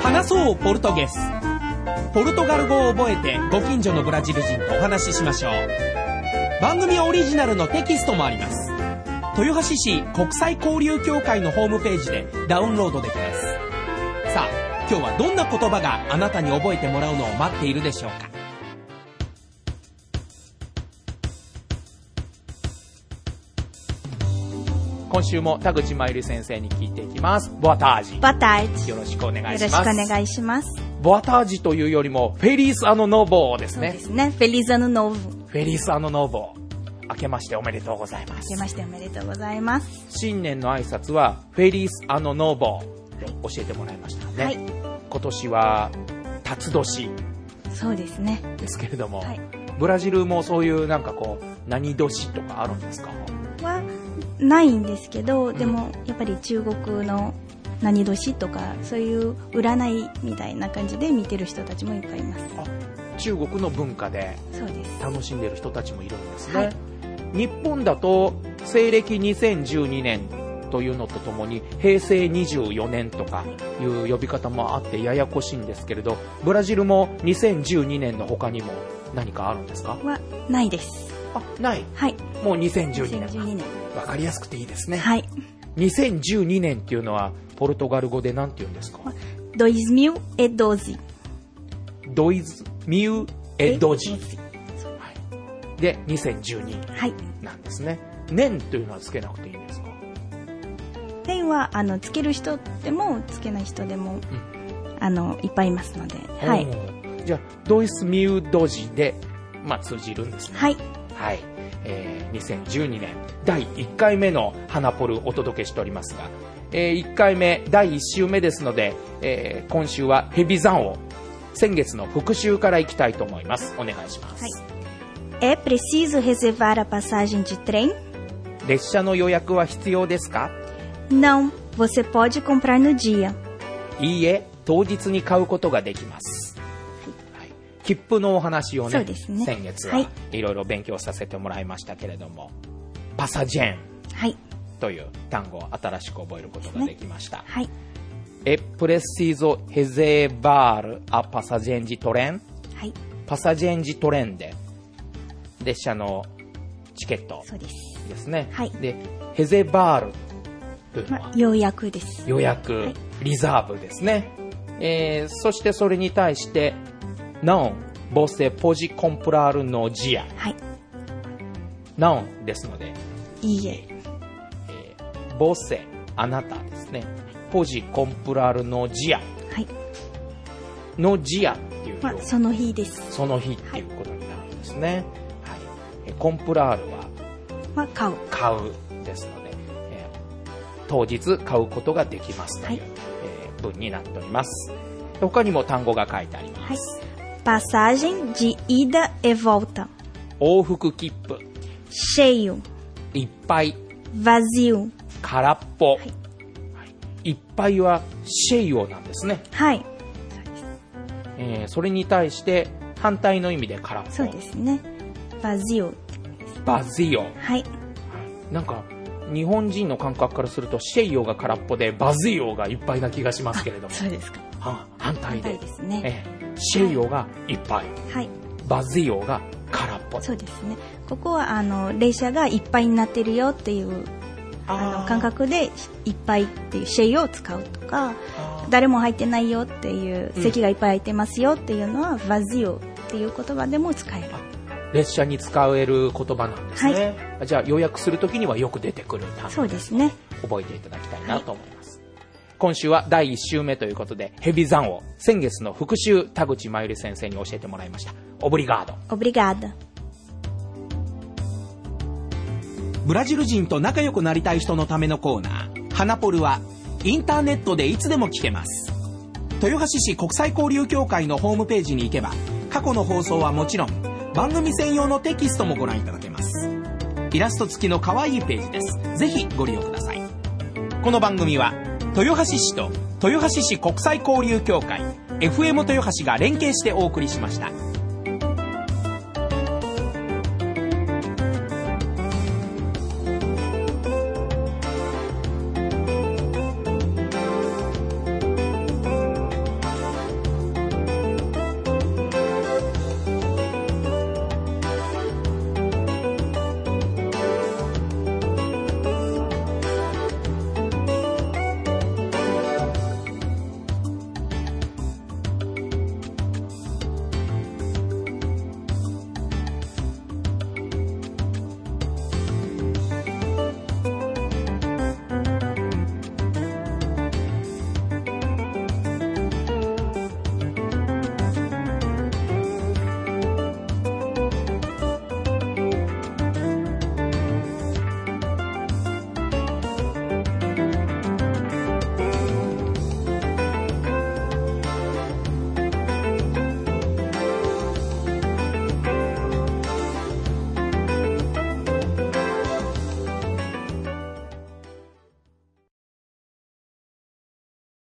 話そうポルトゲス。ポルトガル語を覚えてご近所のブラジル人とお話ししましょう。番組オリジナルのテキストもあります。豊橋市国際交流協会のホームページでダウンロードできます。さあ、今日はどんな言葉があなたに覚えてもらうのを待っているでしょうか。今週も田口真由里先生に聞いていきます。ボアタージ。 ボアタージ。 よろしくお願いします。 よろしくお願いします。 ボアタージというよりもフェリースアノノーボーですね。 そうですね。フェリースアノノーボー。 フェリースアノノーボー。明けましておめでとうございます。 明けましておめでとうございます。 新年の挨拶はフェリースアノノーボーと教えてもらいましたね。はい、今年は辰年。 そうですね。 ですけれども、はい、ブラジルもそういうなんかこう何年とかあるんですか？ はないんですけど、でもやっぱり中国の何年とかそういう占いみたいな感じで見てる人たちもいっぱいいます。 中国の文化で楽しんでる人たちもいるんですね。はい、日本だと西暦2012年というのとともに平成24年とかいう呼び方もあってややこしいんですけれど、ブラジルも2012年の他にも何かあるんですか？ はないです。 ない。 はい。 もう2012年。 2012年。 わかりやすくていいですね。 はい。 2012年っていうのはポルトガル語で何て言うんですか ？2012。 2012。はい。で、2012なんですね。年というのはつけなくていいんですか？ 年はつける人でもつけない人でも、いっぱいいますので。はい。 じゃあ2012で通じるんですね。 はい。 はい。2012年第1回目の花ポルお届けしておりますが、1回目第1週目ですので、今週はヘビ山王先月の復習からいきたいと思います。お願いします。はい。 É preciso reservar a passagem de trem? 列車の予約は必要ですか？ Não, você pode comprar no dia. いいえ、当日に買うことができます。切符のお話を ね、先月はいろいろ勉強させてもらいましたけれども、パサジェンという単語を新しく覚えることができました。 はい。 É preciso reservar a passagem de trem? はい。 パサジェンジトレンで列車のチケットですね。 はい。 で、ヘゼバールというのは、 予約です。 予約、はい、リザーブですね。そしてそれに対してNão, você pode comprar no dia. はい。 Não ですので、 いいえ。 você あなたですね。pode comprar no dia. はい。 の dia っていう、 その日です。 その日っていうことになるんですね。はい。コンプラールは買う。 買うですので、当日買うことができますという、文になっております。他にも単語が書いてあります。 はい。Passagem de ida e volta. 往復切符。 cheio. いっぱい。 vazio. 空っぽ。 はい。 いっぱいはシェイオなんですね。 はい。 それに対して反対の意味で空っぽ。 そうですね。vazio。 vazio。 はい。 なんか日本人の感覚からするとシェイオが空っぽでバズイオがいっぱいな気がしますけれども。 そうですか。 反対で。 ですね。 シェイオがいっぱい。 はい。 バズイオが空っぽ。 そうですね。ここは列車がいっぱいになってるよっていう感覚でいっぱいっていうシェイオを使うとか、誰も入ってないよっていう席がいっぱい空いてますよっていうのはバズイオっていう言葉でも使える。 列車に使える言葉なんですね。はい、じゃあ予約するときにはよく出てくる単語。 そうですね。 覚えていただきたいなと思います。はい、今週は第1週目ということで、ヘビ山王先月の復習、田口真由里先生に教えてもらいました。オブリガード。 オブリガード。 ブラジル人と仲良くなりたい人のためのコーナー、ハナポルはインターネットでいつでも聞けます。豊橋市国際交流協会のホームページに行けば、過去の放送はもちろん番組専用のテキストもご覧いただけます。イラスト付きの可愛いページです。ぜひご利用ください。この番組は豊橋市と豊橋市国際交流協会 FM 豊橋が連携してお送りしました。